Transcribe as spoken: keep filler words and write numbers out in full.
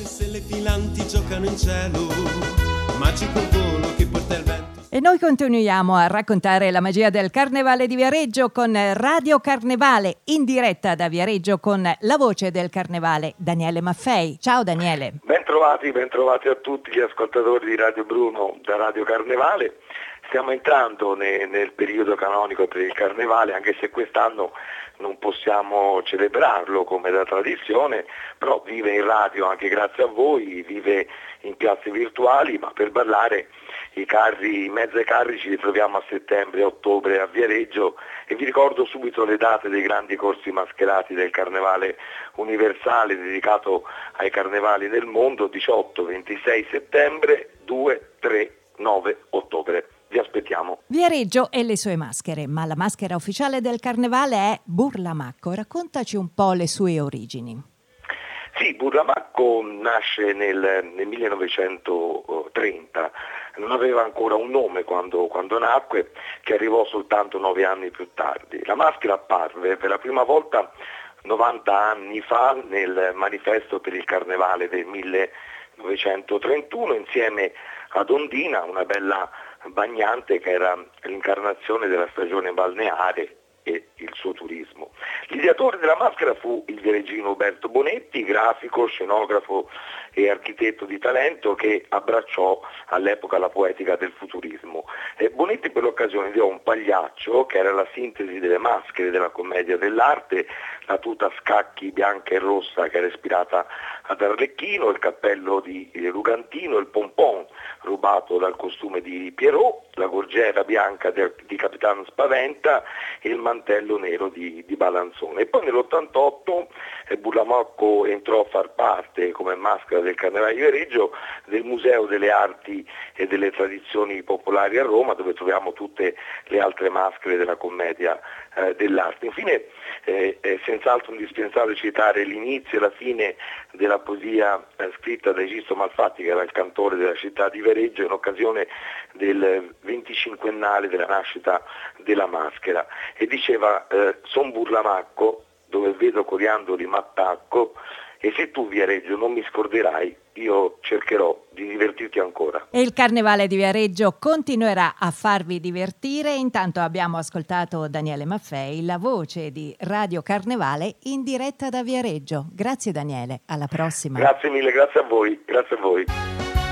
stelle filanti giocano in cielo, magico volo che porta il vento. E noi continuiamo a raccontare la magia del Carnevale di Viareggio con Radio Carnevale, in diretta da Viareggio con la voce del Carnevale, Daniele Maffei. Ciao Daniele. Bentrovati, bentrovati a tutti gli ascoltatori di Radio Bruno da Radio Carnevale. Stiamo entrando ne, nel periodo canonico per il Carnevale, anche se quest'anno non possiamo celebrarlo come da tradizione, però vive in radio anche grazie a voi, vive in piazze virtuali, ma per ballare i carri, i mezzi carri ci ritroviamo a settembre e ottobre a Viareggio, e vi ricordo subito le date dei grandi corsi mascherati del Carnevale universale dedicato ai carnevali del mondo: diciotto ventisei settembre, due tre nove ottobre. Vi aspettiamo. Viareggio e le sue maschere, ma la maschera ufficiale del Carnevale è Burlamacco. Raccontaci un po' le sue origini. Sì, Burlamacco nasce nel, nel millenovecentotrenta, non aveva ancora un nome quando, quando nacque, che arrivò soltanto nove anni più tardi. La maschera apparve per la prima volta novanta anni fa nel manifesto per il Carnevale del millenovecentotrentuno, insieme ad Ondina, una bella bagnante che era l'incarnazione della stagione balneare e il suo turismo. L'ideatore della maschera fu il viareggino Uberto Bonetti, grafico, scenografo e architetto di talento, che abbracciò all'epoca la poetica del futurismo. E Bonetti per l'occasione ideò un pagliaccio che era la sintesi delle maschere della commedia dell'arte, la tuta a scacchi bianca e rossa che era ispirata ad Arlecchino, il cappello di Rugantino, il pompon rubato dal costume di Pierrot, la gorgiera bianca di Capitan Spaventa e il mantello nero di, di Balanzone. E poi nell'ottantotto eh, Burlamacco entrò a far parte, come maschera del Carnevale di Viareggio, del Museo delle Arti e delle Tradizioni Popolari a Roma, dove troviamo tutte le altre maschere della commedia eh, dell'arte. Infine eh, è senz'altro indispensabile citare l'inizio e la fine della poesia eh, scritta da Egisto Malfatti, che era il cantore della città di Viareggio, in occasione del venticinquennale della nascita della maschera, e diceva eh, son Burlamacco, dove vedo coriandoli m'attacco, e se tu Viareggio non mi scorderai, io cercherò di divertirti ancora. E il Carnevale di Viareggio continuerà a farvi divertire. Intanto abbiamo ascoltato Daniele Maffei, la voce di Radio Carnevale, in diretta da Viareggio. Grazie Daniele, alla prossima. Grazie mille, grazie a voi, grazie a voi.